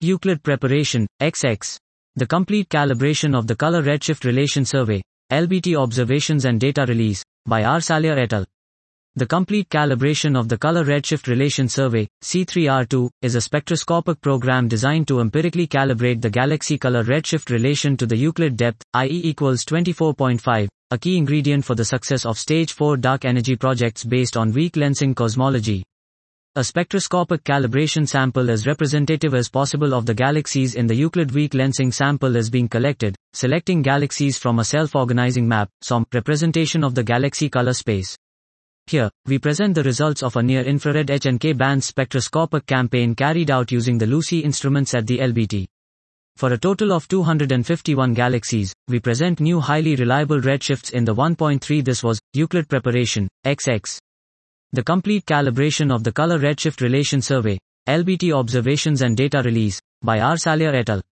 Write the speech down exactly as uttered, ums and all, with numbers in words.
Euclid Preparation, X X. The complete calibration of the color redshift relation survey, L B T observations and data release, by R. Salyer et al. The complete calibration of the color redshift relation survey, C three R two, is a spectroscopic program designed to empirically calibrate the galaxy color redshift relation to the Euclid depth, that is equals twenty-four point five, a key ingredient for the success of stage four dark energy projects based on weak lensing cosmology. A spectroscopic calibration sample as representative as possible of the galaxies in the Euclid weak lensing sample is being collected, selecting galaxies from a self-organizing map, S O M, representation of the galaxy color space. Here, we present the results of a near-infrared H and K band spectroscopic campaign carried out using the Lucy instruments at the L B T. For a total of two hundred fifty-one galaxies, we present new highly reliable redshifts in the one point three. This was Euclid Preparation, X X. The complete calibration of the color redshift relation survey, L B T observations and data release, by R. Salyer et al.